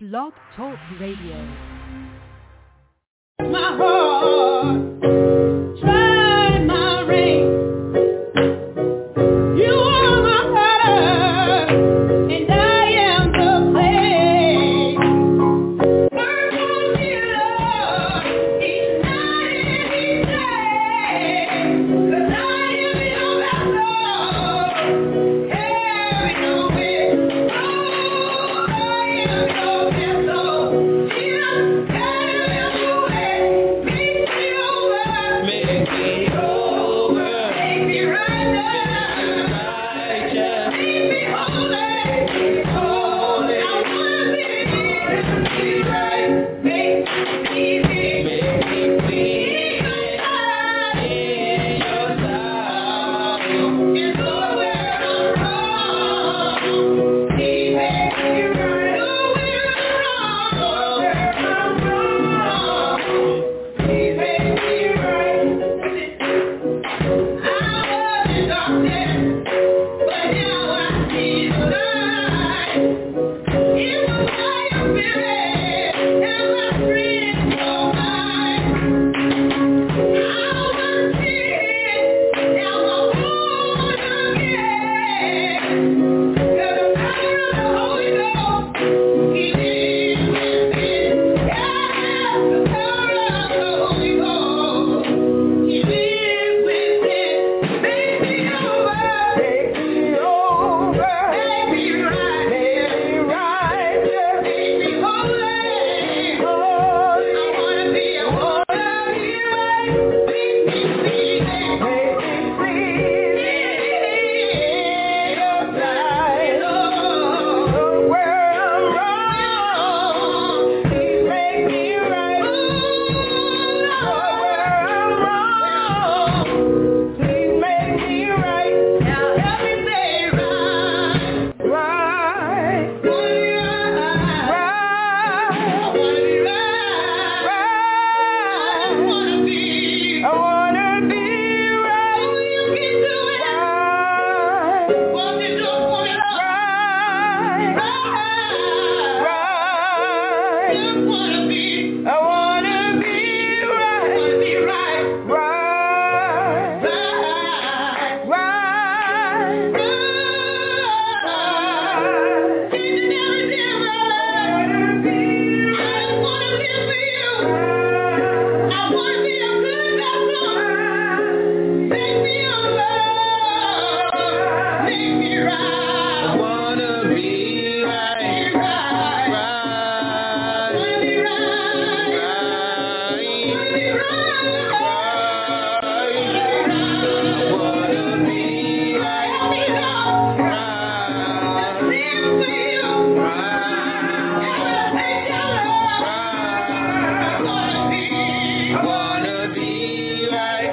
Blog Talk Radio. My heart, try my ring. You are my heart, and I am the clay. Work on me, Lord, each night and each day, 'cause I am your vessel, carry your weight. Oh, I am your vessel. Jesus, carry your weight. Make me over. Make me over. Make me righteous. Make me holy. Holy. I wanna be right. Make me clean. Make me clean. In your sight. It's nowhere I'm wrong. He makes me right. Nowhere I'm wrong. He makes me right. I was in darkness, but now I see the light. It was by your spirit, and my friends are mine. I was dead, now I'm born again. 'Cause the power of the Holy Ghost, He lives within. Yeah, the power of the Holy Ghost, He lives within. Make me over. Make me over. Make me right. Make me righteous. Make me holy. Holy. I wanna be right. Make me clean. Make me clean. In your sight. Lord, where I'm wrong, Please make me right. Lord, where I'm wrong, Please make me right. Now help me say right. Right. Wanna be right. Right. I wanna be right. Right. I wanna be right. Oh, you can do it. Right. Won't you do it for me, Lord? Right. Right. Just wanna be. I wanna be right. Wanna be right. Right. Right. Right. Changing everything around. I just wanna live for you. I wanna be a good vessel. Make me over. Make me right. I wanna be right. Right. Wanna be right. Wanna be right. Wanna be right. Help me, Lord. Let's live for you. Elevate your love. I wanna be right. Wanna be right.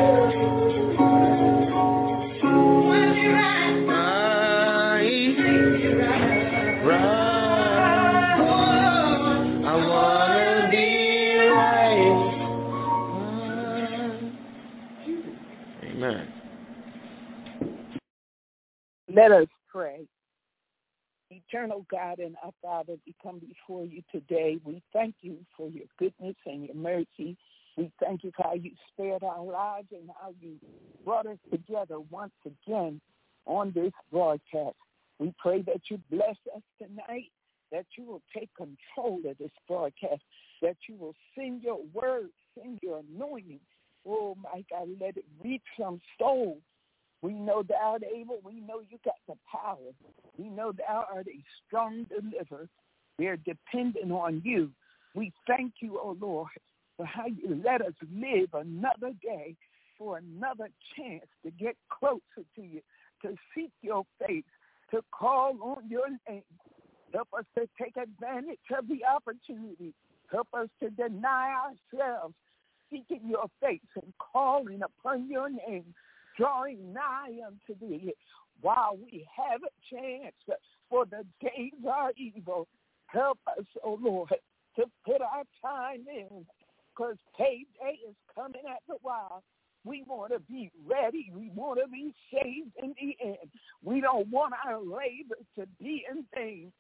I wanna be right. Amen. Let us pray. Eternal God and our Father, we come before you today. We thank you for your goodness and your mercy. We thank you for how you spared our lives and how you brought us together once again on this broadcast. We pray that you bless us tonight, that you will take control of this broadcast, that you will send your word, send your anointing. Oh, my God, let it reach some souls. We know thou art able. We know you got the power. We know thou art a strong deliverer. We are dependent on you. We thank you, oh Lord, for how you let us live another day, for another chance to get closer to you, to seek your face, to call on your name. Help us to take advantage of the opportunity. Help us to deny ourselves, seeking your face and calling upon your name, drawing nigh unto thee while we have a chance, for the days are evil. Help us, oh Lord, to put our time in, because payday is coming at the while. We want to be ready. We want to be saved in the end. We don't want our labor to be in vain.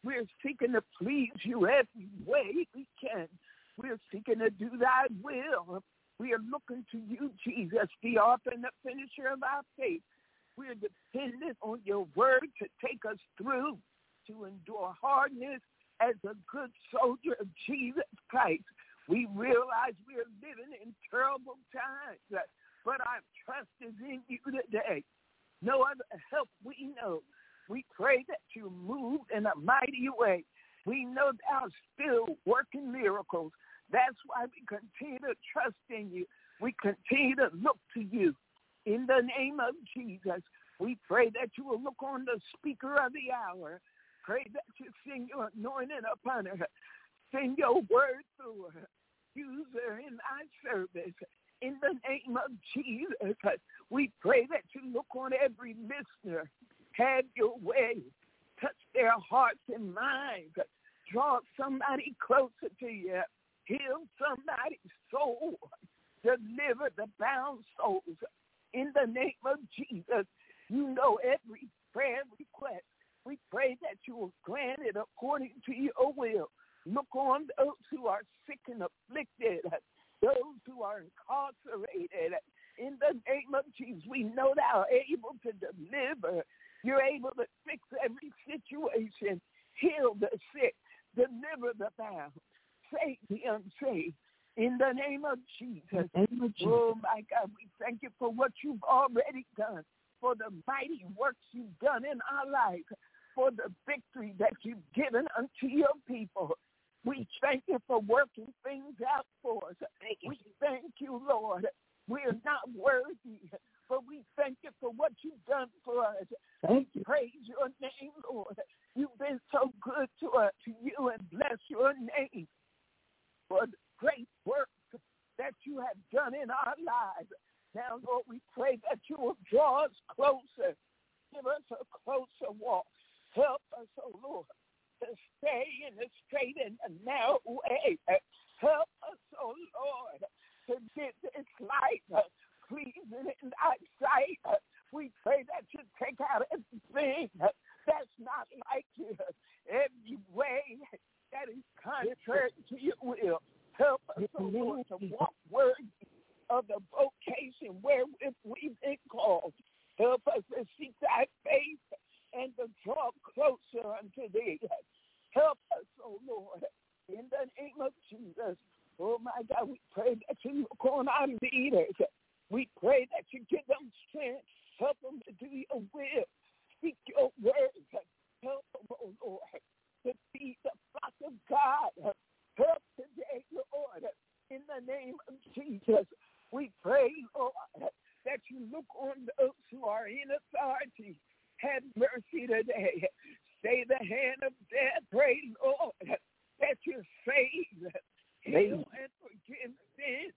We're seeking to please you every way we can. We're seeking to do thy will. We are looking to you, Jesus, the author and the finisher of our faith. We're dependent on your word to take us through, to endure hardness as a good soldier of Jesus Christ. We realize we are living in terrible times, but our trust is in you today. No other help we know. We pray that you move in a mighty way. We know thou still working miracles. That's why we continue to trust in you. We continue to look to you. In the name of Jesus, we pray that you will look on the speaker of the hour. Pray that you send your anointing upon her. Send your word through her. Use her in thy service. In the name of Jesus, we pray that you look on every listener. Have your way. Touch their hearts and minds. Draw somebody closer to you. Heal somebody's soul. Deliver the bound souls. In the name of Jesus, you know every prayer request. We pray that you will grant it according to your will. Look on those who are sick and afflicted, those who are incarcerated. In the name of Jesus, we know thou art able to deliver. You're able to fix every situation, heal the sick, deliver the bound, save the unsaved. In the name of Jesus. Oh, my God, we thank you for what you've already done, for the mighty works you've done in our life, for the victory that you've given unto your people. We thank you for working things out for us. We thank you, Lord. We're not worthy, but we thank you for what you've done for us. Thank you. Praise your name, Lord. You've been so good to us, to you, and bless your name for the great work that you have done in our lives. Now, Lord, we pray that you will draw us closer. Give us a closer walk. Help us, oh Lord, to stay in the straight and the narrow way. Help us, oh Lord, to get this life pleasing in thy sight. We pray that you take out everything that's not like you, every way that is contrary to your will. Help us, oh Lord, to walk worthy of the vocation wherewith we've been called. Help us to seek thy face and to draw closer unto thee. Help us, oh Lord, in the name of Jesus. Oh, my God, we pray that you look on our leaders. We pray that you give them strength. Help them to do your will. Speak your words. Help them, oh Lord, to be the flock of God. Help today, Lord, in the name of Jesus. We pray, Lord, that you look on those who are in authority. Have mercy today. Stay the hand of death. Pray, Lord, that you save, heal, and forgive sins.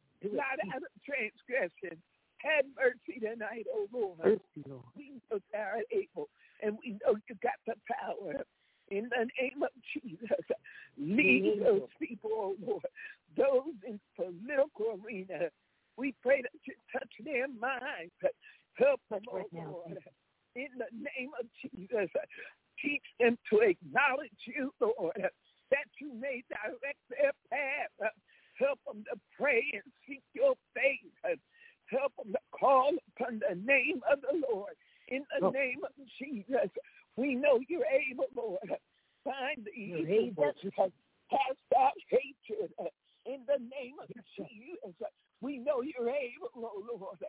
Not out of transgression. Have mercy tonight, oh Lord. Mercy, Lord. We know thou art able, and we know you got the power. In the name of Jesus, lead those people, oh Lord, those in political arena. We pray that you touch their minds. Help them, oh Lord. In the name of Jesus, teach them to acknowledge you, Lord, that you may direct their path. Help them to pray and seek your face. Help them to call upon the name of the Lord. In the name of Jesus, we know you're able, Lord. Find the evil, cast out hatred. In the name of Jesus, we know you're able, oh Lord.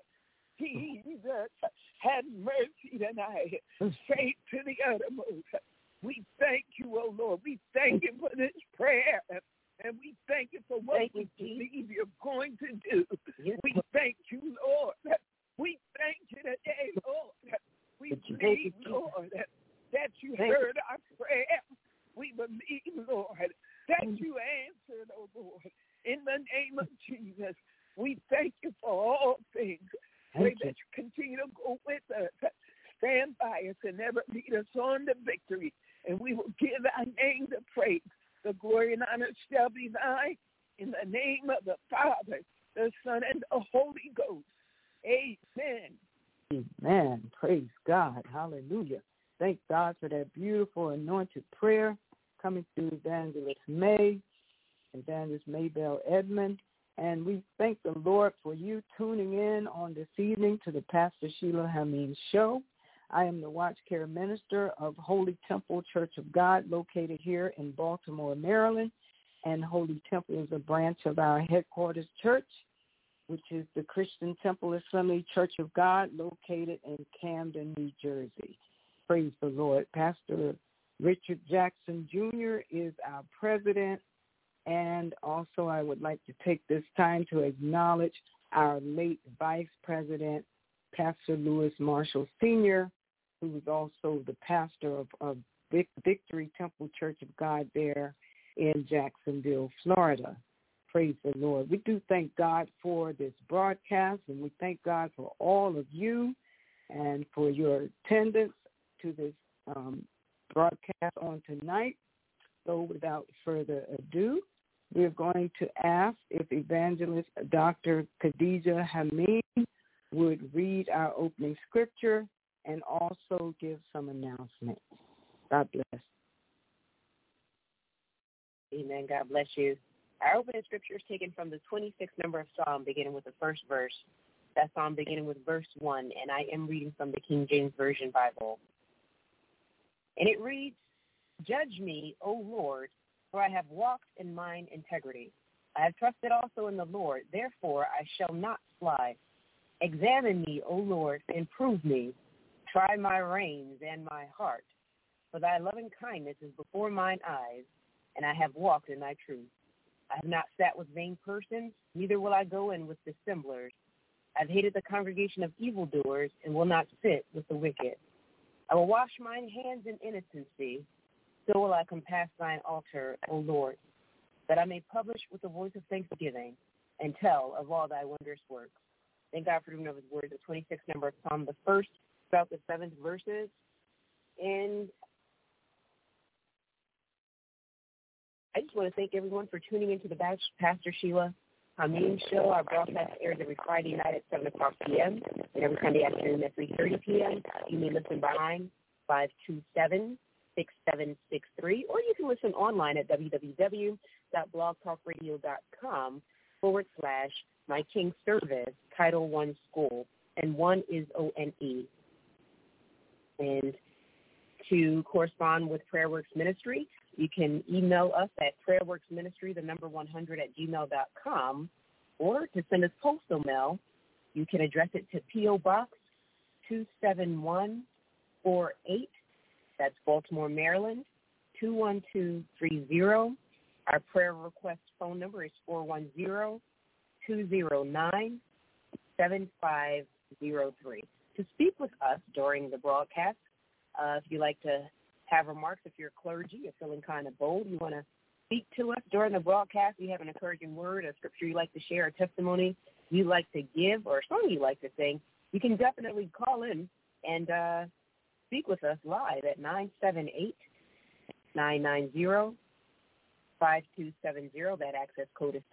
Jesus, have mercy tonight. Straight to the uttermost. We thank you, oh Lord. We thank you for this prayer. And we thank you for what we believe you're going to do. We thank you, Lord. We thank you today, Lord. We believe, Lord, that you heard our prayer. We believe, Lord, that you answered, oh Lord. In the name of Jesus, we thank you for all things. Pray that you continue to go with us. Stand by us and never lead us on to victory. And we will give our name the praise. The glory and honor shall be thine. In the name of the Father, the Son, and the Holy Ghost. Amen. Amen. Praise God. Hallelujah. thank God for that beautiful anointed prayer coming through Evangelist Maybell Edmond. And we thank the Lord for you tuning in on this evening to the Pastor Sheila Hameen Show. I am the Watch Care Minister of Holy Temple Church of God located here in Baltimore, Maryland. And Holy Temple is a branch of our headquarters church, which is the Christian Temple Assembly Church of God located in Camden, New Jersey. Praise the Lord. Pastor Richard Jackson Jr. is our president. And also I would like to take this time to acknowledge our late vice president, Pastor Lewis Marshall Sr., who is also the pastor of Victory Temple Church of God there in Jacksonville, Florida. Praise the Lord. We do thank God for this broadcast, and we thank God for all of you and for your attendance to this broadcast on tonight. So without further ado, we're going to ask if Evangelist Dr. Khadijah Hameen would read our opening scripture and also give some announcements. God bless. Amen. God bless you. Our opening scripture is taken from the 26th number of Psalm, beginning with the first verse. That Psalm beginning with verse 1, and I am reading from the King James Version Bible. And it reads, "Judge me, O Lord, for I have walked in mine integrity. I have trusted also in the Lord, therefore I shall not slide. Examine me, O Lord, and prove me. Try my reins and my heart. For thy loving kindness is before mine eyes, and I have walked in thy truth. I have not sat with vain persons, neither will I go in with dissemblers. I have hated the congregation of evildoers, and will not sit with the wicked. I will wash mine hands in innocency, so will I compass thine altar, O Lord, that I may publish with the voice of thanksgiving, and tell of all thy wondrous works." Thank God for the reading of his word, the 26th number of Psalm, the first throughout the 7th verses. And I just want to thank everyone for tuning into the Pastor Sheila Hameen Show. Our broadcast airs every Friday night at 7 o'clock p.m. and every Sunday afternoon at 3:30 p.m. You may listen by 527-6763, or you can listen online at www.blogtalkradio.com/My King Service, Title I School, and 1 is ONE. And to correspond with PrayerWorks Ministry, you can email us at prayerworksministry100@gmail.com, or to send us postal mail, you can address it to P.O. Box 27148. That's Baltimore, Maryland, 21230. Our prayer request phone number is 410-209-7503. To speak with us during the broadcast, if you'd like to have remarks, if you're clergy, you're feeling kind of bold, you want to speak to us during the broadcast, you have an encouraging word, a scripture you'd like to share, a testimony you'd like to give, or a song you'd like to sing, you can definitely call in and speak with us live at 978-990-5270. That access code is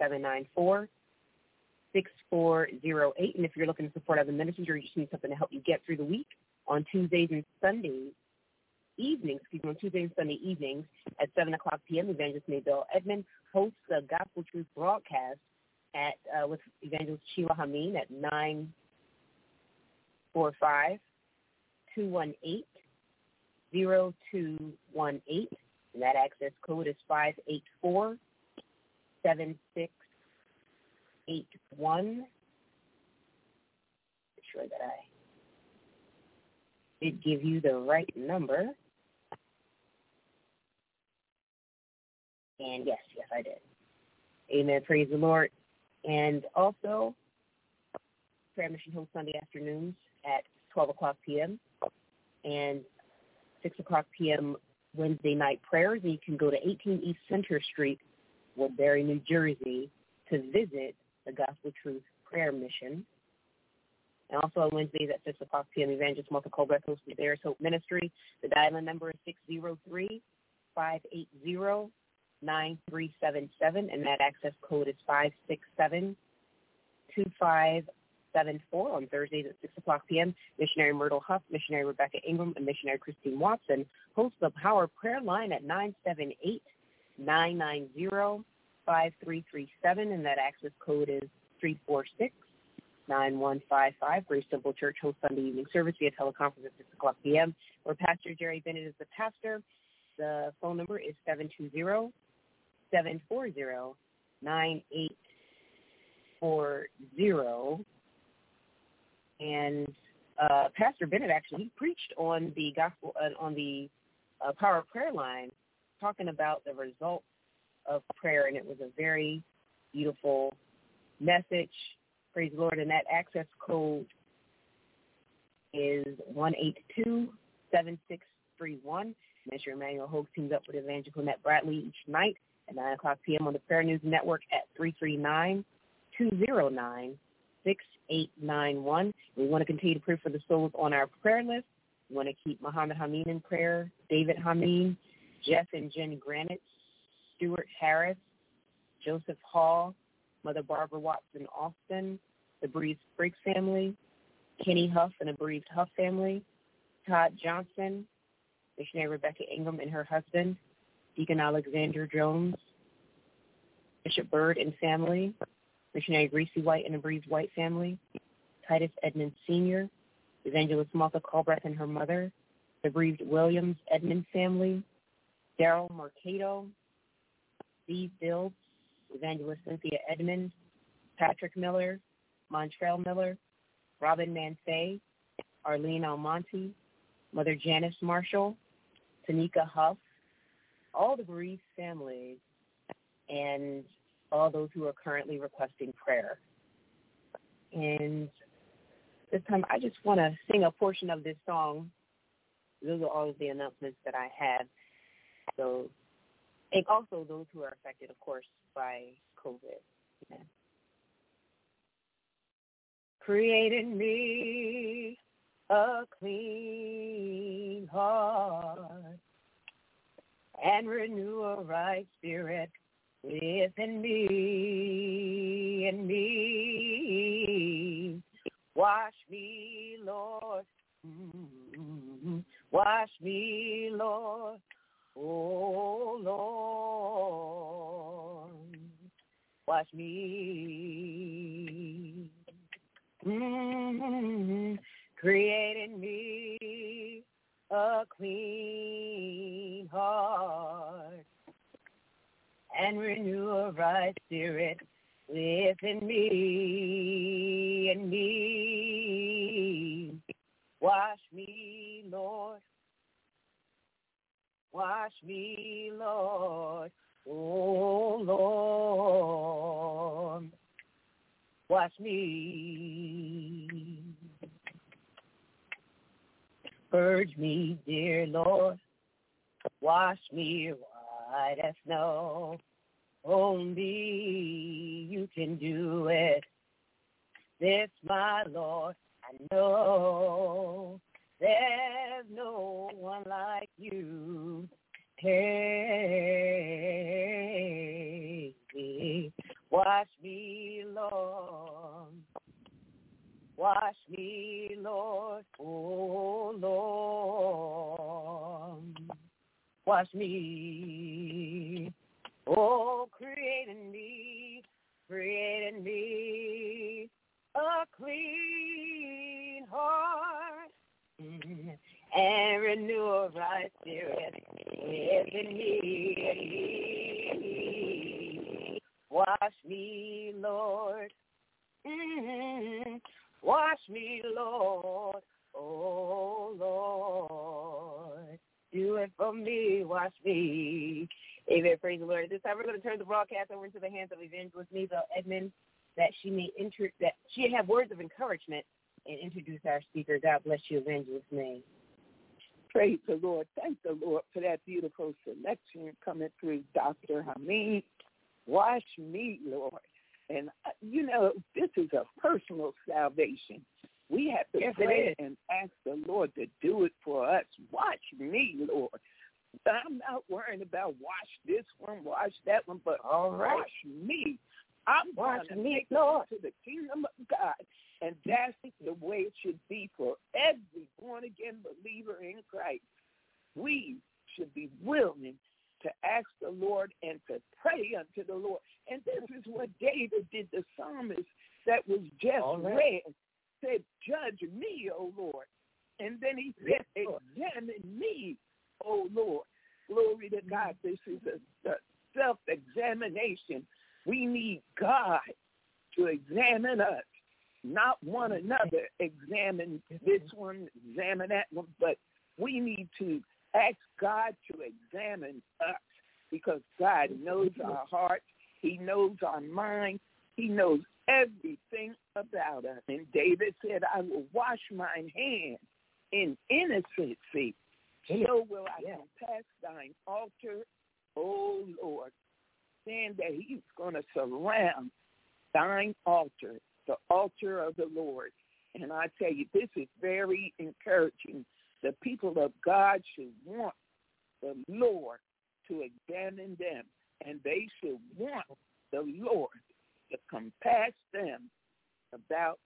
794-6408. And if you're looking to support other ministries or you just need something to help you get through the week, on Tuesdays and Sunday evenings at 7 o'clock p.m., Evangelist Maybell Edmond hosts the Gospel Truth broadcast with Evangelist Sheila Hameen at 945-218-0218. And that access code is 584-7681. Make sure that I did give you the right number. And yes, I did. Amen. Praise the Lord. And also, Prayer Mission hosts Sunday afternoons at 12 o'clock p.m. and 6 o'clock p.m. Wednesday night prayers. And you can go to 18 East Center Street, Woodbury, New Jersey, to visit the Gospel Truth Prayer Mission. And also on Wednesdays at 6 o'clock p.m., Evangelist Martha Colbert hosts the Bears Hope Ministry. The dial-in number is 603-580-9377, and that access code is 567-2577. 7-4 on Thursdays at 6 o'clock p.m. Missionary Myrtle Huff, Missionary Rebecca Ingram, and Missionary Christine Watson host the Power Prayer Line at 978-990-5337, and that access code is 346-9155. Grace Temple Church hosts Sunday evening service via teleconference at 6 o'clock p.m., where Pastor Jerry Bennett is the pastor. The phone number is 720-740-9840. And Pastor Bennett actually he preached on the gospel on the Power Prayer Line, talking about the results of prayer, and it was a very beautiful message. Praise the Lord. And that access code is 182-7631. Minister Emmanuel Hogue teams up with Evangelist Lynette Bradley each night at 9 o'clock p.m. on the Prayer News Network at 339-209-6891. We want to continue to pray for the souls on our prayer list. We want to keep Muhammad Hameen in prayer, David Hameen, Jeff and Jen Granite, Stuart Harris, Joseph Hall, Mother Barbara Watson Austin, the Breeze Briggs family, Kenny Huff and the bereaved Huff family, Todd Johnson, Missionary Rebecca Ingram and her husband, Deacon Alexander Jones, Bishop Bird and family, Missionary Greasy White and the bereaved White family, Titus Edmond Sr., Evangelist Martha Colbreth and her mother, the bereaved Williams Edmond family, Daryl Mercado, Steve Dills, Evangelist Cynthia Edmond, Patrick Miller, Montrell Miller, Robin Mansay, Arlene Almonte, Mother Janice Marshall, Tanika Huff, all the bereaved families, and all those who are currently requesting prayer. And this time I just want to sing a portion of this song. Those are all of the announcements that I have. So, and also those who are affected, of course, by COVID. Amen. Create in me a clean heart and renew a right spirit within me and me. Wash me, Lord. Wash me, Lord. Oh, Lord. Wash me. Create in me a clean heart and renew a right spirit within me and me. Wash me, Lord. Wash me, Lord. Oh, Lord. Wash me. Purge me, dear Lord. Wash me white as snow. Only you can do it. This, my Lord, I know. There's no one like you. Hey, wash me, Lord. Wash me, Lord. Oh, Lord. Wash me. Oh, create in me a clean heart and renew a right spirit within me. Wash me, Lord. Wash me, Lord. Oh, Lord. Do it for me. Wash me. Amen. Praise the Lord. At this time, we're going to turn the broadcast over into the hands of Evangelist Maybelle Edmond, that she may have words of encouragement and introduce our speaker. God bless you, Evangelist May. Praise the Lord. Thank the Lord for that beautiful selection coming through Dr. Hameen. Wash me, Lord. And, this is a personal salvation. We have to pray and ask the Lord to do it for us. Wash me, Lord. I'm not worrying about wash this one, wash that one, but wash me. I'm going to make it to the kingdom of God. And that's the way it should be for every born-again believer in Christ. We should be willing to ask the Lord and to pray unto the Lord. And this is what David did, the psalmist that was just read, said, judge me, O Lord. And then he said, examine me, O Lord. Glory to God. This is a self-examination. We need God to examine us, not one another. Examine this one, examine that one, but we need to ask God to examine us because God knows our hearts. He knows our mind. He knows everything about us. And David said, I will wash mine hands in innocency. So will I compass thine altar, O Lord. Saying that he's going to surround thine altar, the altar of the Lord. And I tell you, this is very encouraging. The people of God should want the Lord to examine them, and they should want the Lord to compass them about.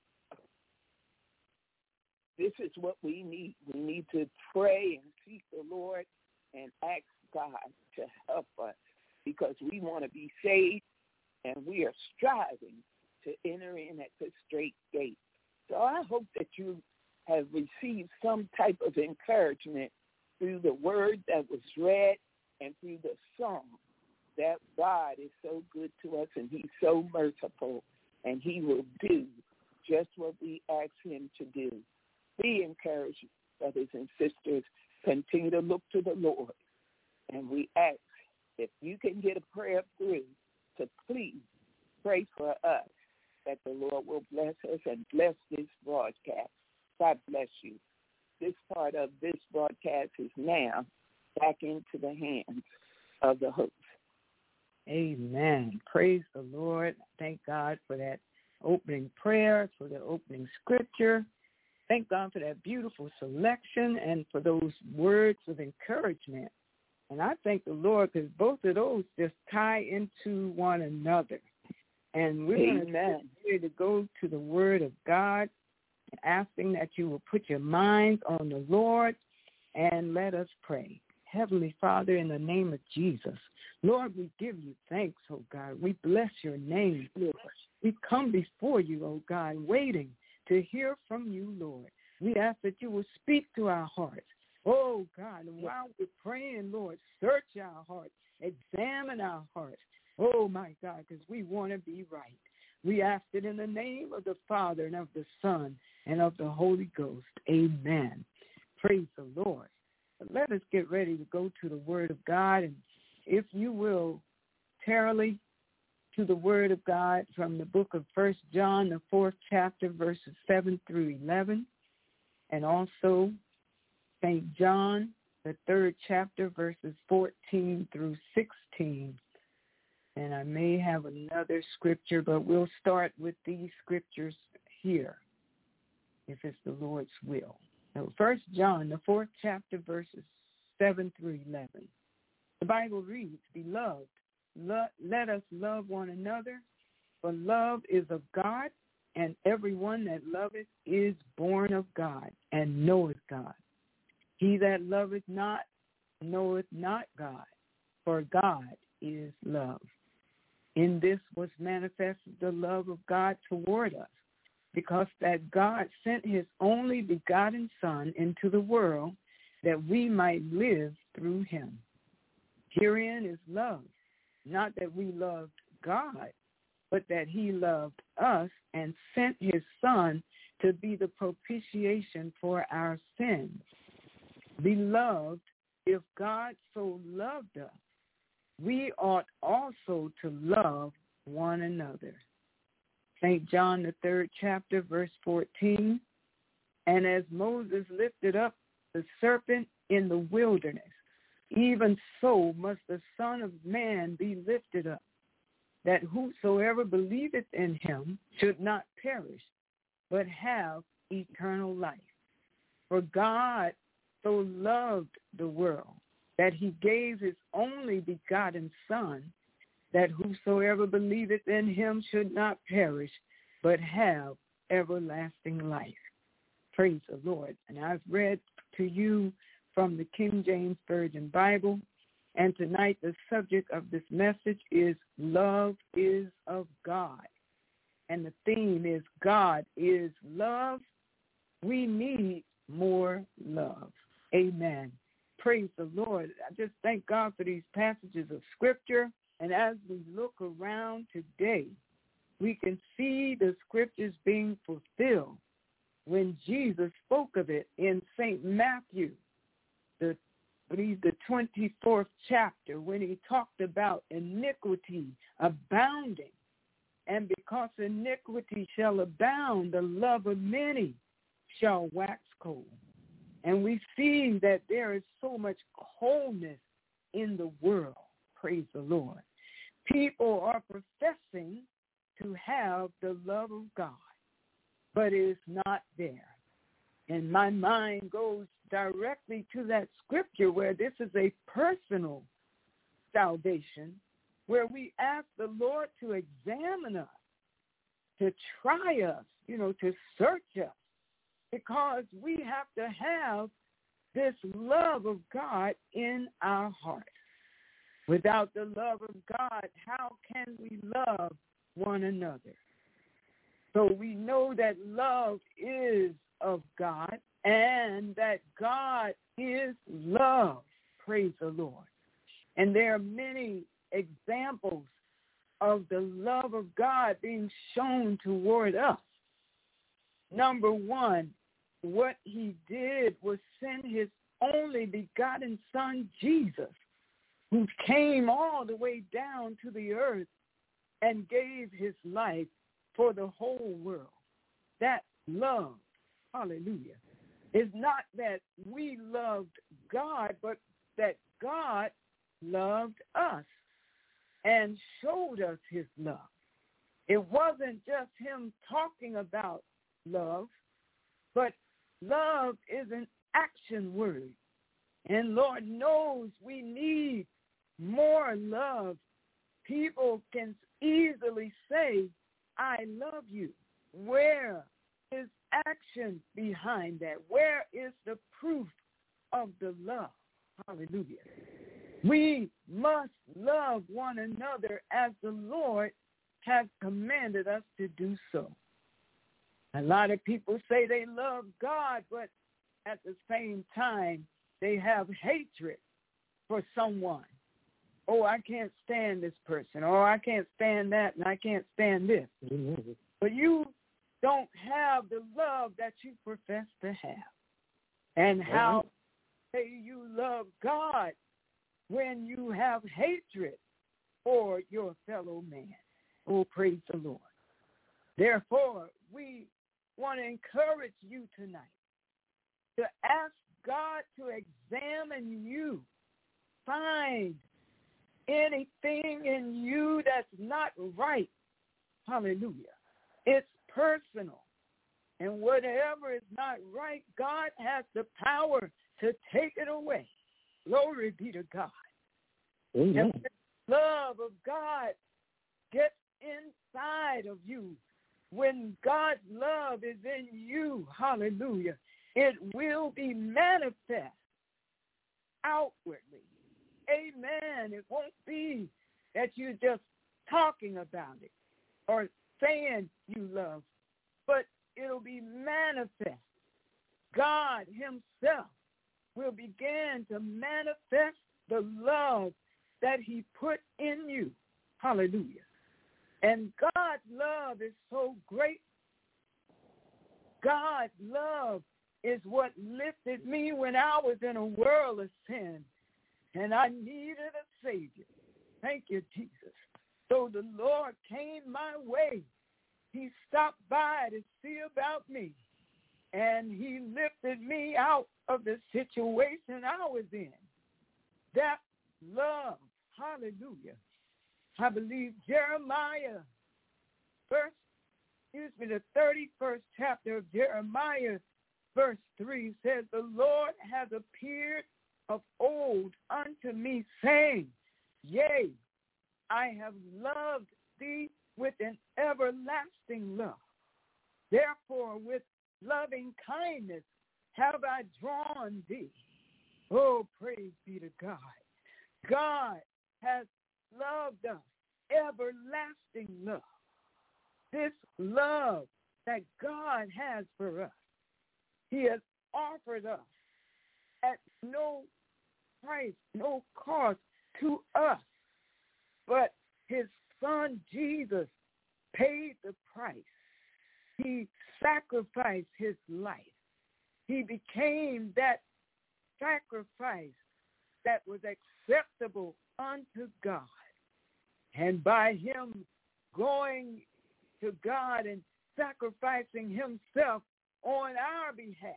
This is what we need. We need to pray and seek the Lord and ask God to help us because we want to be saved and we are striving to enter in at the straight gate. So I hope that you have received some type of encouragement through the word that was read and through the song that God is so good to us and he's so merciful and he will do just what we ask him to do. Be encouraged, brothers and sisters. Continue to look to the Lord. And we ask if you can get a prayer through to please pray for us that the Lord will bless us and bless this broadcast. God bless you. This part of this broadcast is now back into the hands of the host. Amen. Praise the Lord. Thank God for that opening prayer, for the opening scripture. Thank God for that beautiful selection and for those words of encouragement. And I thank the Lord because both of those just tie into one another. And we're going to go to the Word of God, asking that you will put your minds on the Lord and let us pray. Heavenly Father, in the name of Jesus, Lord, we give you thanks, oh God. We bless your name, Lord. We come before you, oh God, waiting to hear from you, Lord. We ask that you will speak to our hearts. Oh, God, and while we're praying, Lord, search our hearts, examine our hearts. Oh, my God, because we want to be right. We ask it in the name of the Father and of the Son and of the Holy Ghost. Amen. Praise the Lord. But let us get ready to go to the Word of God. And if you will, tarry to the Word of God from the book of 1 John, the 4th chapter, verses 7 through 11, and also St. John, the 3rd chapter, verses 14 through 16. And I may have another scripture, but we'll start with these scriptures here, if it's the Lord's will. So 1 John, the 4th chapter, verses 7 through 11. The Bible reads, Beloved, let us love one another, for love is of God, and everyone that loveth is born of God, and knoweth God. He that loveth not knoweth not God, for God is love. In this was manifested the love of God toward us, because that God sent his only begotten Son into the world that we might live through him. Herein is love, not that we loved God, but that he loved us and sent his Son to be the propitiation for our sins. Beloved, if God so loved us, we ought also to love one another. St. John, the 3rd chapter, verse 14, and as Moses lifted up the serpent in the wilderness, even so must the Son of Man be lifted up, that whosoever believeth in him should not perish, but have eternal life. For God so loved the world that he gave his only begotten Son, that whosoever believeth in him should not perish, but have everlasting life. Praise the Lord. And I've read to you from the King James Version Bible. And tonight the subject of this message is Love is of God. And the theme is God is love. We need more love. Amen. Praise the Lord. I just thank God for these passages of Scripture. And as we look around today, we can see the Scriptures being fulfilled when Jesus spoke of it in St. Matthew, the 24th chapter, when he talked about iniquity abounding. And because iniquity shall abound, the love of many shall wax cold. And we see that there is so much coldness in the world. Praise the Lord. People are professing to have the love of God, but it is not there. And my mind goes directly to that scripture where this is a personal salvation, where we ask the Lord to examine us, to try us, to search us, because we have to have this love of God in our hearts. Without the love of God, how can we love one another? So we know that love is of God and that God is love. Praise the Lord. And there are many examples of the love of God being shown toward us. Number one, what he did was send his only begotten son, Jesus, who came all the way down to the earth and gave his life for the whole world. That love, hallelujah, is not that we loved God, but that God loved us and showed us his love. It wasn't just him talking about love, but love is an action word. And Lord knows we need more love. People can easily say, I love you. Where is action behind that? Where is the proof of the love? Hallelujah. We must love one another as the Lord has commanded us to do so. A lot of people say they love God, but at the same time, they have hatred for someone. Oh, I can't stand this person, or I can't stand that, and I can't stand this. Mm-hmm. But you don't have the love that you profess to have. And how say you love God when you have hatred for your fellow man? Oh, praise the Lord. Therefore, we want to encourage you tonight to ask God to examine you, find anything in you that's not right. Hallelujah. It's personal. And whatever is not right, God has the power to take it away. Glory be to God. Amen. And when the love of God gets inside of you, when God's love is in you, hallelujah, it will be manifest outwardly. Amen. It won't be that you're just talking about it or saying you love, but it'll be manifest. God himself will begin to manifest the love that he put in you. Hallelujah. And God's love is so great. God's love is what lifted me when I was in a world of sin and I needed a Savior. Thank you, Jesus. So the Lord came my way. He stopped by to see about me, and he lifted me out of the situation I was in. That love, hallelujah. I believe Jeremiah, the 31st chapter of Jeremiah, verse 3 says, the Lord has appeared of old unto me, saying, yea, I have loved thee with an everlasting love. Therefore, with loving kindness have I drawn thee. Oh, praise be to God. God has loved us, everlasting love. This love that God has for us, he has offered us at no price, no cost to us. But his son Jesus paid the price. He sacrificed his life. He became that sacrifice that was acceptable unto God. And by him going to God and sacrificing himself on our behalf,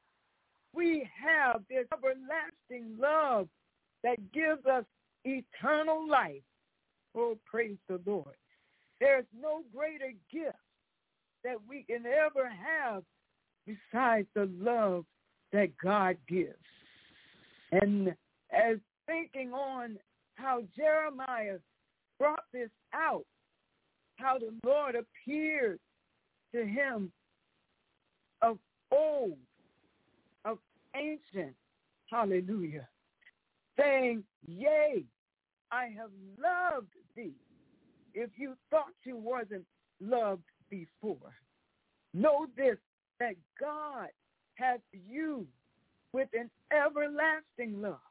we have this everlasting love that gives us eternal life. Oh, praise the Lord. There's no greater gift that we can ever have besides the love that God gives. And as thinking on how Jeremiah brought this out, how the Lord appeared to him of old, of ancient, hallelujah, saying, yea, I have loved thee. If you thought you wasn't loved before, know this, that God has you with an everlasting love.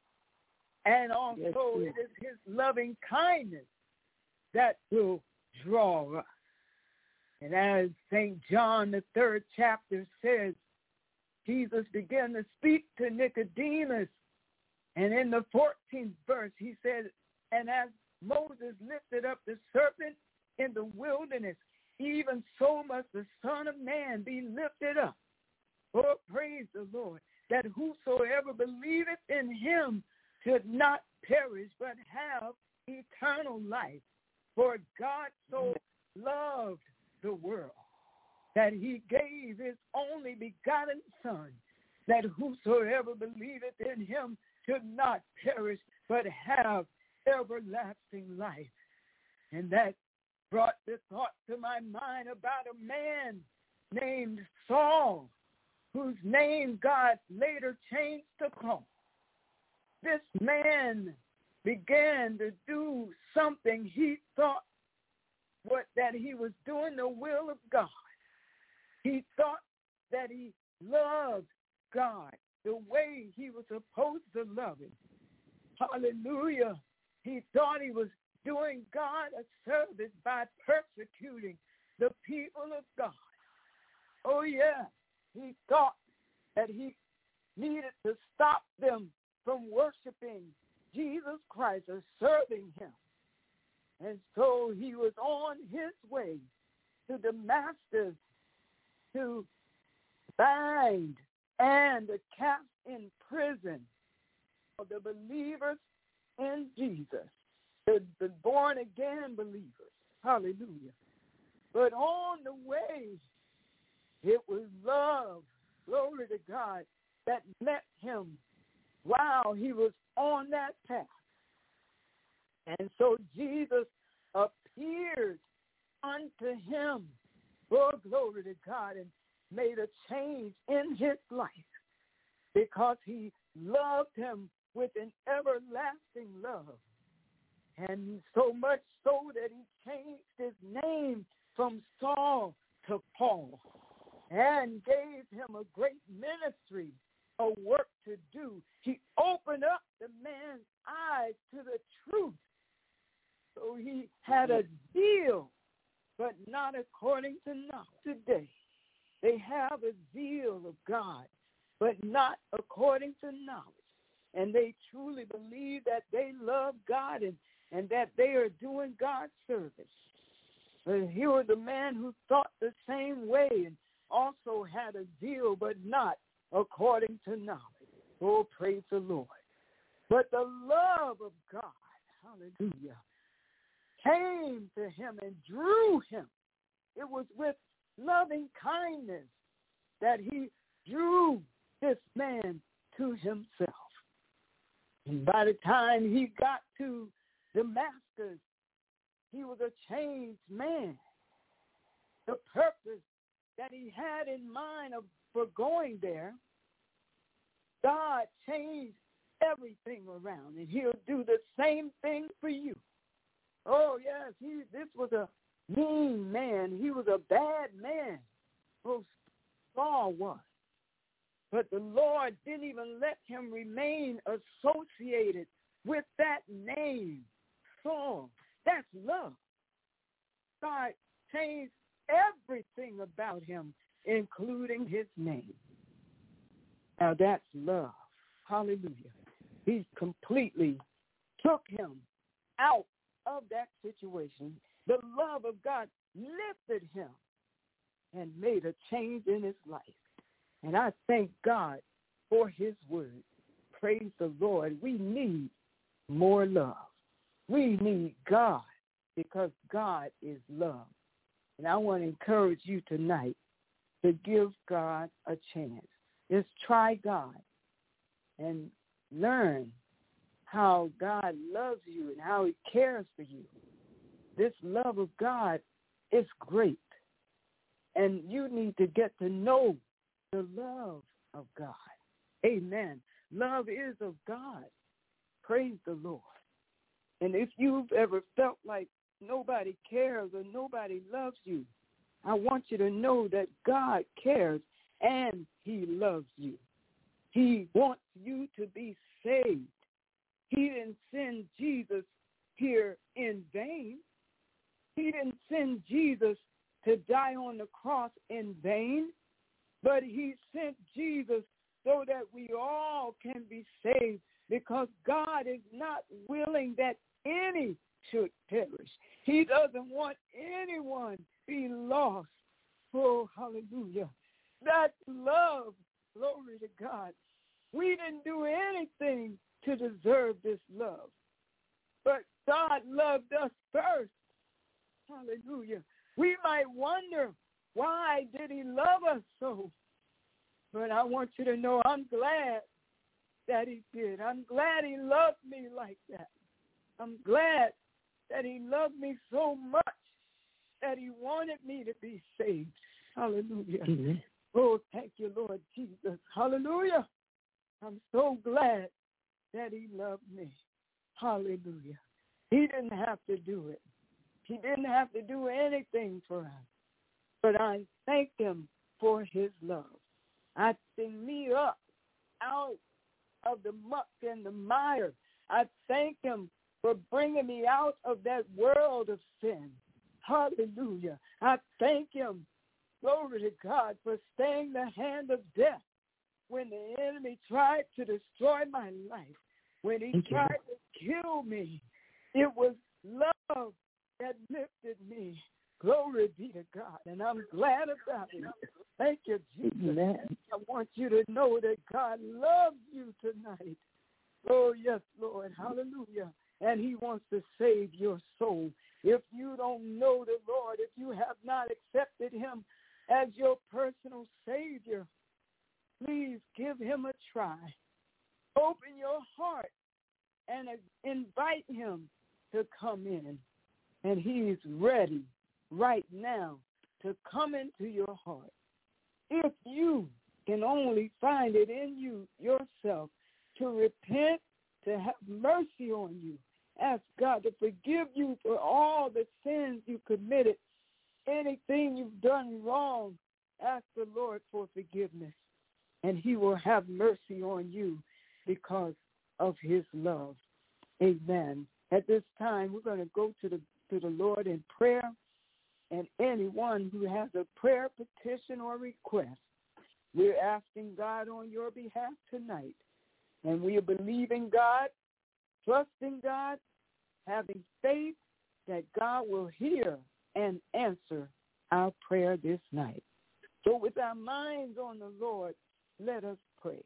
And also it is his loving kindness that will draw us. And as St. John, the 3rd chapter says, Jesus began to speak to Nicodemus. And in the 14th verse, he said, and as Moses lifted up the serpent in the wilderness, even so must the Son of Man be lifted up. Oh, praise the Lord, that whosoever believeth in him should not perish, but have eternal life. For God so loved the world that he gave his only begotten Son, that whosoever believeth in him should not perish, but have everlasting life. And that brought the thought to my mind about a man named Saul, whose name God later changed to Paul. This man began to do something he thought that he was doing the will of God. He thought that he loved God the way he was supposed to love him. Hallelujah. He thought he was doing God a service by persecuting the people of God. Oh, yeah. He thought that he needed to stop them from worshiping Jesus Christ or serving him. And so he was on his way to Damascus to bind and to cast in prison for the believers in Jesus, the born-again believers. Hallelujah. But on the way, it was love, glory to God, that met him while he was on that path. And so Jesus appeared unto him, oh, glory to God, and made a change in his life because he loved him with an everlasting love. And so much so that he changed his name from Saul to Paul and gave him a great ministry, a work to do. He opened up the man's eyes to the truth. So he had a zeal, but not according to knowledge. Today, they have a zeal of God, but not according to knowledge. And they truly believe that they love God and that they are doing God's service. But here was a man who thought the same way and also had a zeal, but not according to knowledge. Oh, praise the Lord. But the love of God, hallelujah, came to him and drew him. It was with loving kindness that he drew this man to himself. And by the time he got to Damascus, he was a changed man. The purpose that he had in mind for going there, God changed everything around, and he'll do the same thing for you. Oh, yes, this was a mean man. He was a bad man. Oh, Saul was. But the Lord didn't even let him remain associated with that name, Saul. That's love. God changed everything about him, including his name. Now that's love. Hallelujah. He completely took him out of that situation. The love of God lifted him and made a change in his life. And I thank God for his word. Praise the Lord. We need more love. We need God because God is love. And I want to encourage you tonight to give God a chance. Just try God and learn how God loves you and how he cares for you. This love of God is great. And you need to get to know the love of God. Amen. Love is of God. Praise the Lord. And if you've ever felt like nobody cares or nobody loves you, I want you to know that God cares and he loves you. He wants you to be saved. He didn't send Jesus here in vain. He didn't send Jesus to die on the cross in vain, but he sent Jesus so that we all can be saved, because God is not willing that any should perish. He doesn't want anyone to be lost. Oh, hallelujah. That's love. Glory to God. We didn't do anything to deserve this love, but God loved us first. Hallelujah. We might wonder, why did he love us so? But I want you to know I'm glad that he did. I'm glad he loved me like that. I'm glad that he loved me so much that he wanted me to be saved. Hallelujah. Amen. Oh, thank you, Lord Jesus. Hallelujah. I'm so glad that he loved me. Hallelujah. He didn't have to do it. He didn't have to do anything for us. But I thank him for his love. I sing me up out of the muck and the mire. I thank him for bringing me out of that world of sin. Hallelujah. I thank him, glory to God, for staying the hand of death when the enemy tried to destroy my life. When he tried to kill me, it was love that lifted me. Glory be to God. And I'm glad about it. Thank you, Jesus. Amen. I want you to know that God loves you tonight. Oh, yes, Lord. Hallelujah. And he wants to save your soul. If you don't know the Lord, if you have not accepted him as your personal Savior, please give him a try. Open your heart and invite him to come in. And he's ready right now to come into your heart. If you can only find it in you yourself to repent, to have mercy on you, ask God to forgive you for all the sins you committed, anything you've done wrong, ask the Lord for forgiveness, and he will have mercy on you because of his love. Amen. At this time, we're going to go to the Lord in prayer, and anyone who has a prayer, petition, or request, we're asking God on your behalf tonight, and we are believing God, trusting God, having faith that God will hear and answer our prayer this night. So with our minds on the Lord, let us pray.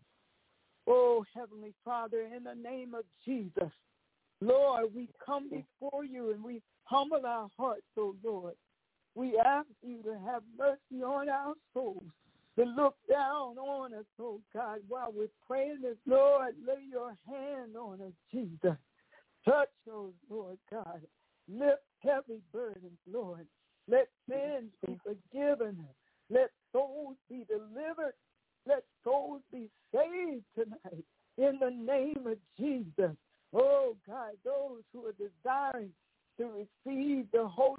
Oh, Heavenly Father, in the name of Jesus, Lord, we come before you and we humble our hearts, oh Lord. We ask you to have mercy on our souls, to look down on us, oh God, while we're praying this. Lord, lay your hand on us, Jesus. Touch us, Lord God. Lift heavy burdens, Lord. Let sins be forgiven. Let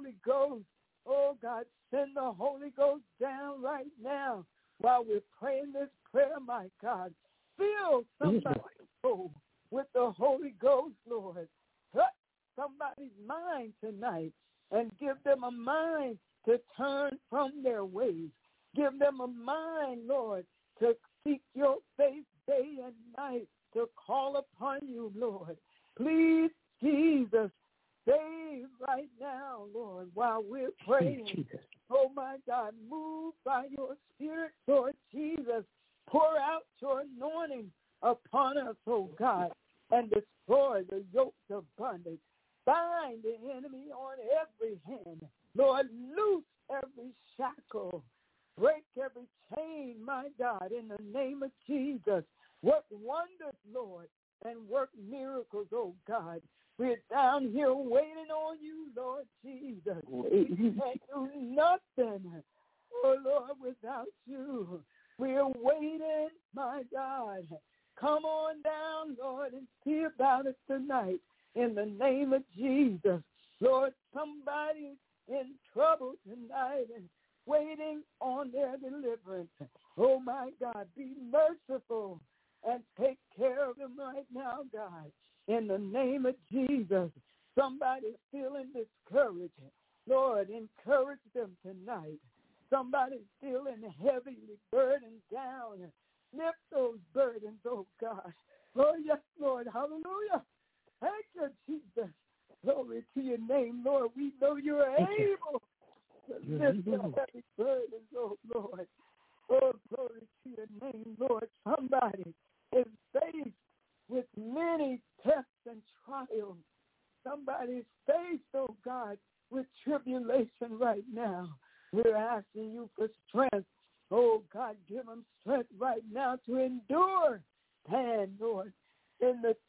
Holy Ghost. Oh, God, send the Holy Ghost down right now while we're praying this prayer, my God. Fill somebody's soul with the Holy Ghost, Lord. Touch somebody's mind tonight and give them a mind to turn from their ways. Give them a mind, Lord, to seek your face day and night, to call upon you, Lord. Please, Jesus, save right now, Lord, while we're praying. Oh, my God, move by your Spirit, Lord Jesus. Pour out your anointing upon us, oh God, and destroy the yokes of bondage. Bind the enemy on every hand. Lord, loose every shackle. Break every chain, my God, in the name of Jesus. Work wonders, Lord, and work miracles, oh God. We're down here waiting on you, Lord Jesus. We can't do nothing, oh Lord, without you. We're waiting, my God. Come on down, Lord, and see about it tonight in the name of Jesus. Lord, somebody's in trouble tonight and waiting on their deliverance. Oh, my God, be merciful and take care of them right now, God, in the name of Jesus. Somebody's feeling discouraged. Lord, encourage them tonight. Somebody's feeling heavily burdened down. Lift those burdens, oh God. Oh, yes, Lord. Hallelujah. Thank you, Jesus. Glory to your name, Lord. We know you're able to lift the heavy burdens, oh Lord. Oh, glory to your name, Lord. Somebody is faced with many tests and trials. Somebody's faced, oh God, with tribulation right now. We're asking you for strength. Oh, God, give them strength right now to endure. And, Lord, in the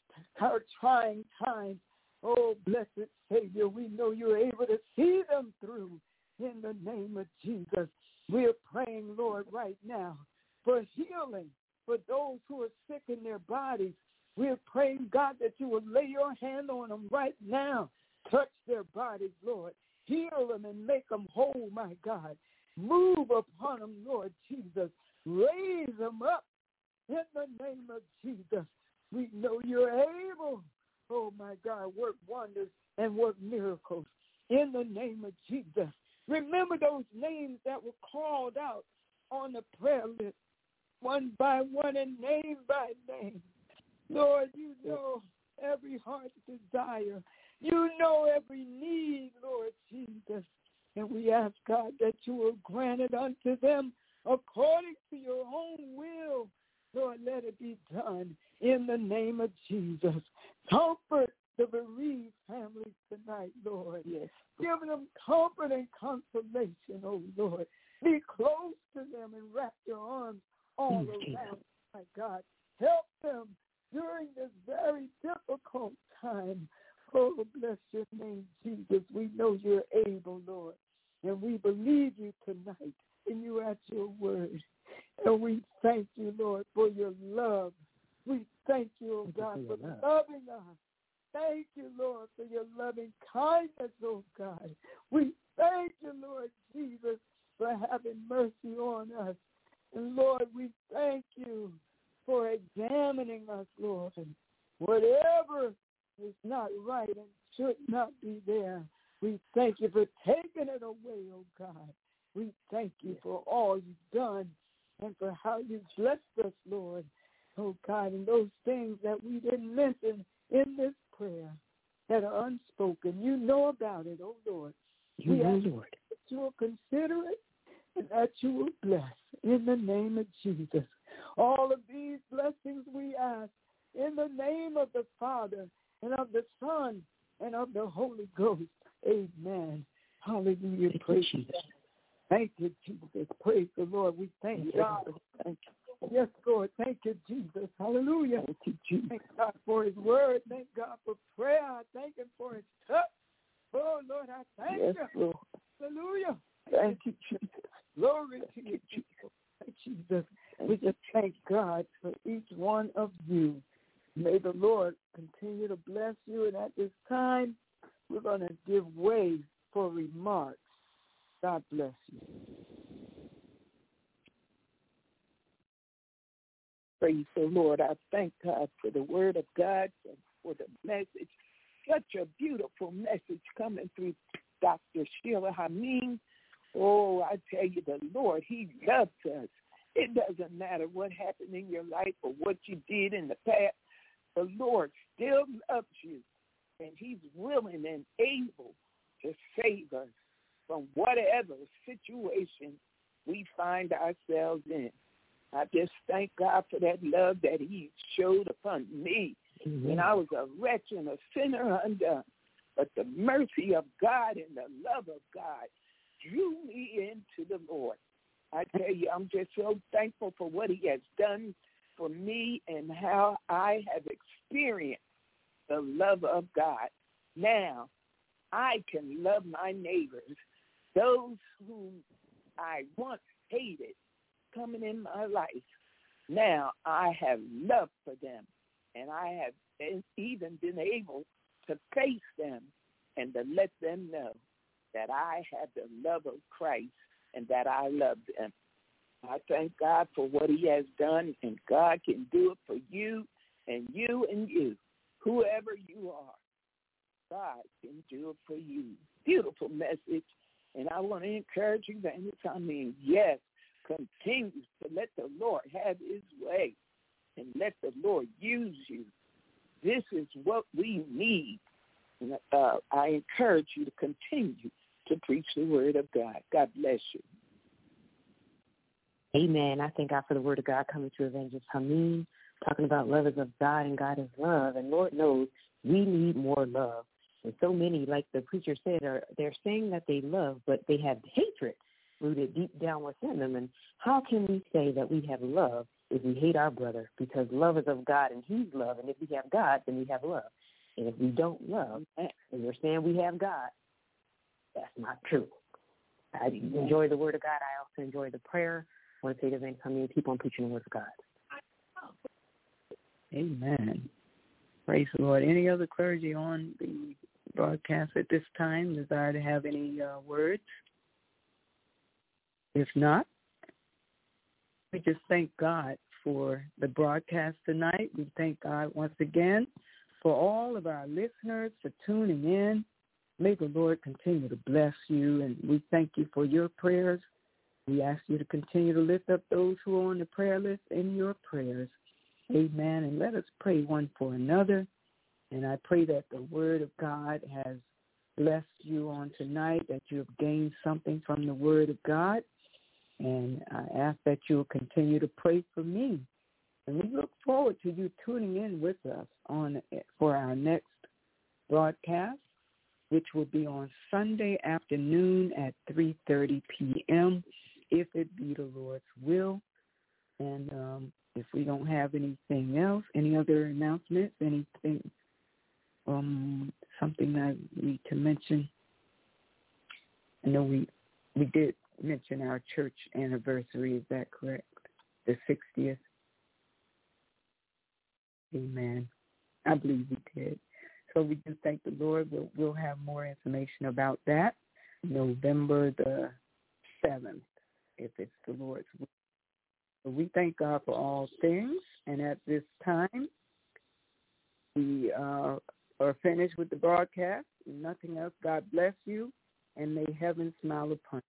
trying times, oh, blessed Savior, we know you're able to see them through in the name of Jesus. We're praying, Lord, right now for healing for those who are sick in their bodies. We're praying, God, that you will lay your hand on them right now. Touch their bodies, Lord. Heal them and make them whole, my God. Move upon them, Lord Jesus. Raise them up in the name of Jesus. We know you're able, oh, my God, work wonders and work miracles in the name of Jesus. Remember those names that were called out on the prayer list, one by one and name by name. Lord, you know every heart's desire. You know every need, Lord Jesus. And we ask, God, that you will grant it unto them according to your own will. Lord, let it be done in the name of Jesus. Comfort the bereaved families tonight, Lord. Yes. Give them comfort and consolation, oh Lord. Be close to them and wrap your arms all around, my God. Help them during this very difficult time. Oh, bless your name, Jesus. We know you're able, Lord. And we believe you tonight, and you at your word. And we thank you, Lord, for your love. We thank you, oh God, for loving us. Thank you, Lord, for your loving kindness, oh God. We thank you, Lord Jesus, for having mercy on us. And, Lord, we thank you for examining us, Lord. And whatever is not right and should not be there, we thank you for taking it away, oh God. We thank you for all you've done and for how you've blessed us, Lord. Oh God, and those things that we didn't mention in this prayer that are unspoken, you know about it, oh Lord. We ask that you will consider it and that you will bless in the name of Jesus. All of these blessings we ask in the name of the Father and of the Son and of the Holy Ghost. Amen. Hallelujah. Praise you. Thank you, Jesus. Praise the Lord. We thank God. Thank you. Yes, Lord. Thank you, Jesus. Hallelujah. Thank you, Jesus. Thank God for his word. Thank God for prayer. I thank him for his touch. Oh, Lord, I thank you. Lord. Hallelujah. Thank you, Jesus. Glory to you, Jesus. We just thank God for each one of you. May the Lord continue to bless you. And at this time, we're going to give way for remarks. God bless you. Praise the Lord. I thank God for the word of God and for the message. Such a beautiful message coming through Dr. Sheila Hameen. Oh, I tell you, the Lord, he loves us. It doesn't matter what happened in your life or what you did in the past. The Lord still loves you, and he's willing and able to save us from whatever situation we find ourselves in. I just thank God for that love that he showed upon me when I was a wretch and a sinner undone. But the mercy of God and the love of God drew me into the Lord. I tell you, I'm just so thankful for what he has done for me and how I have experienced the love of God. Now, I can love my neighbors, those whom I once hated coming in my life. Now, I have love for them, and I have even been able to face them and to let them know that I have the love of Christ and that I love them. I thank God for what he has done, and God can do it for you and you and you. Whoever you are, God can do it for you. Beautiful message. And I want to encourage you, yes, continue to let the Lord have his way and let the Lord use you. This is what we need. And, I encourage you to continue to preach the word of God. God bless you. Amen. I thank God for the word of God coming through Evangelist Hameen, talking about love is of God and God is love. And Lord knows we need more love. And so many, like the preacher said, they're saying that they love, but they have hatred rooted deep down within them. And how can we say that we have love if we hate our brother? Because love is of God and he's love. And if we have God, then we have love. And if we don't love, and we're saying we have God, that's not true. I enjoy the word of God. I also enjoy the prayer. I want to say to them, come in, keep on preaching the word of God. Amen. Praise the Lord. Any other clergy on the broadcast at this time desire to have any words? If not, we just thank God for the broadcast tonight. We thank God once again for all of our listeners for tuning in. May the Lord continue to bless you, and we thank you for your prayers. We ask you to continue to lift up those who are on the prayer list in your prayers. Amen. And let us pray one for another. And I pray that the word of God has blessed you on tonight, that you have gained something from the word of God. And I ask that you'll continue to pray for me. And we look forward to you tuning in with us for our next broadcast, which will be on Sunday afternoon at 3:30 p.m., if it be the Lord's will. And if we don't have anything else, any other announcements, anything, something that we need to mention. I know we did mention our church anniversary. Is that correct? The 60th? Amen. I believe we did. So we do thank the Lord. We'll have more information about that November the 7th, if it's the Lord's will. So we thank God for all things. And at this time, we are finished with the broadcast. Nothing else. God bless you, and may heaven smile upon you.